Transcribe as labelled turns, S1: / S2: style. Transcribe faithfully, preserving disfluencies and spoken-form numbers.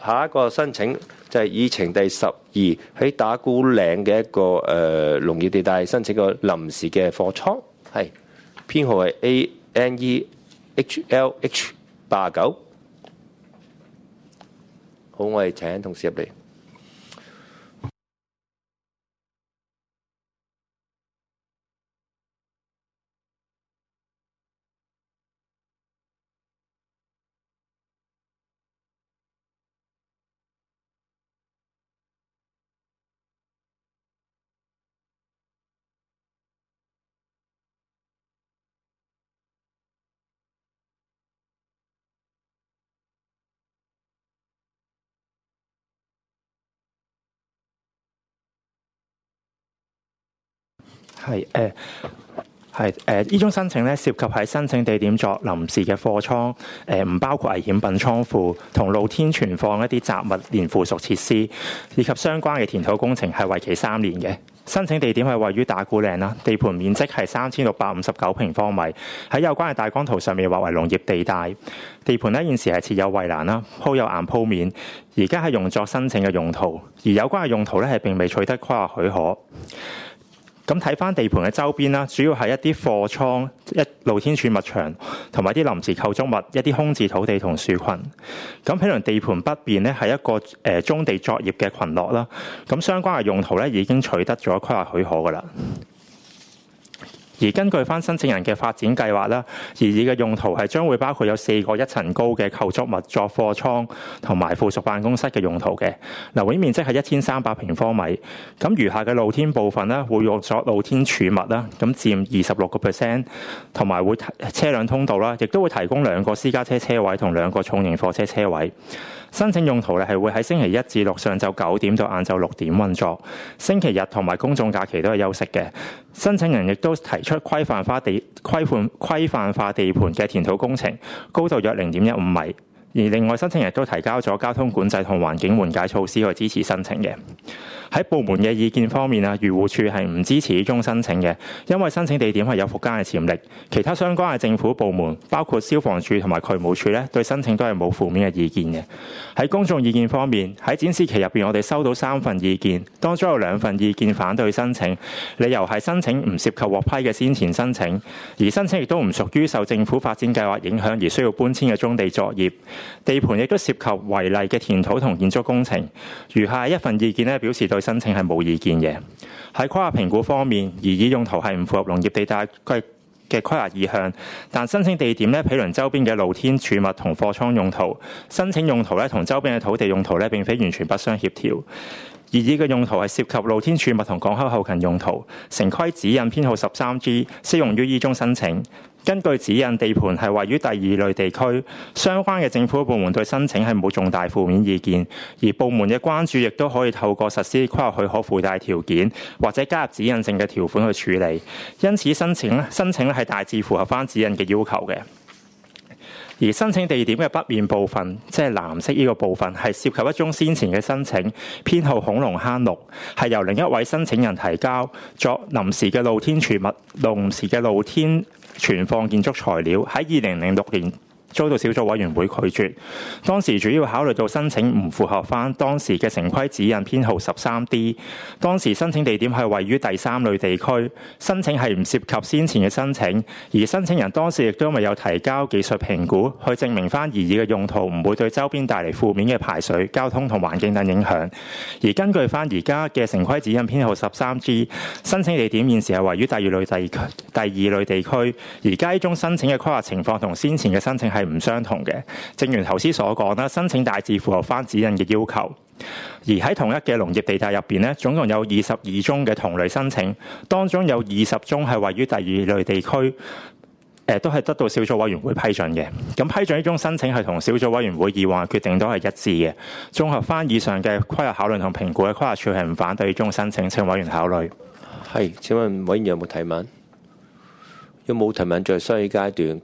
S1: 下一個申請就係議程第十二，喺打鼓嶺嘅一個誒、呃、農業地帶申請個臨時嘅貨倉，係編號係 A N E H L H 八九。好，我哋請同事入嚟。
S2: 係誒，係誒，呢種申請咧涉及喺申請地點作臨時嘅貨倉，誒唔包括危險品倉庫同露天存放一啲雜物連附屬設施，以及相關嘅填土工程係為期三年嘅。申請地點係位於打鼓嶺啦，地盤面積係三千六百五十九平方米，喺有關嘅大綱圖上面劃為農業地帶。地盤咧現時係設有圍欄啦，鋪有硬鋪面，而家係用作申請嘅用途，而有關嘅用途咧係並未取得規劃許可。咁睇翻地盤嘅周邊啦，主要係一啲貨倉、一露天儲物場同埋啲臨時構築物、一啲空置土地同樹群。咁譬如地盤北邊咧係一個誒棕地作業嘅群落啦。咁相關嘅用途咧已經取得咗規劃許可㗎啦。而根據翻申請人嘅發展計劃啦，擬議嘅用途係將會包括有四個一層高嘅構築物作貨倉同埋附屬辦公室嘅用途嘅，樓面面積係一千三百平方米。咁餘下嘅露天部分咧會用作露天儲物啦，咁佔二十六個 percent， 同埋會車輛通道啦，亦都會提供兩個私家車車位同兩個重型貨車車位。申請用途咧係會喺星期一至六上晝九點到晏晝六點運作，星期日同埋公眾假期都係休息嘅。申請人亦都提出規範化地規範規範化地盤嘅填土工程，高度約零點一五米。而另外申請人亦都提交咗交通管制同環境緩解措施去支持申請嘅。喺部門嘅意見方面啊，漁護署係唔支持呢宗申請嘅，因為申請地點係有復耕嘅潛力。其他相關嘅政府部門，包括消防處同埋渠務署咧，對申請都係冇負面嘅意見嘅。喺公眾意見方面，喺展示期入邊，我哋收到三份意見，當中有兩份意見反對申請，理由係申請唔涉及獲批嘅先前申請，而申請亦都唔屬於受政府發展計劃影響而需要搬遷嘅棕地作業。地盤亦都涉及違例嘅填土同建築工程。餘下一份意見咧，表示對申請係冇意見嘅。喺規劃評估方面，擬議用途係唔符合農業地帶嘅嘅規劃意向，但申請地點咧，毗鄰周邊嘅露天儲物同貨倉用途，申請用途咧同周邊嘅土地用途咧並非完全不相協調。擬議嘅用途係涉及露天儲物同港口後勤用途，城規指引編號十三 G 適用於依宗申請。根據指引，地盤係位於第二類地區，相關嘅政府部門對申請係冇重大負面意見，而部門嘅關注亦都可以透過實施規劃許可附帶條件或者加入指引性嘅條款去處理。因此申請咧，申請咧係大致符合翻指引嘅要求嘅。而申請地點嘅北面部分，即係藍色呢個部分，係涉及一宗先前嘅申請，編號恐龍坑六，係由另一位申請人提交作臨時嘅露天儲物、臨時嘅露天存放建築材料，喺二零零六年遭到小組委員會拒絕。當時主要考慮到申請唔符合翻當時嘅城規指引編號十三 D。當時申請地點係位於第三類地區，申請係唔涉及先前嘅申請，而申請人當時亦都未有提交技術評估，去證明翻擬議嘅用途唔會對周邊帶嚟負面嘅排水、交通同環境等影響。而根據翻而家嘅城規指引編號十三 G， 申請地點現時係位於第二類地區，第二類地區。而家呢宗申請嘅規劃情況同先前嘅申請係唔相同嘅，正如頭先所講啦，申請大致符合翻指引嘅要求。而喺同一嘅農業地帶入邊咧，總共有二十二宗嘅同類申請，當中有二十宗係位於第二類地區，誒都係得到小組委員會批准嘅。咁批准呢宗申請係同小組委員會以往嘅決定都係一致嘅。綜合翻以上嘅規劃考慮同評估，嘅規劃署係唔反對呢宗申請，請委員考慮。
S1: 係，請問委員有冇提問？有冇提問在商議階段？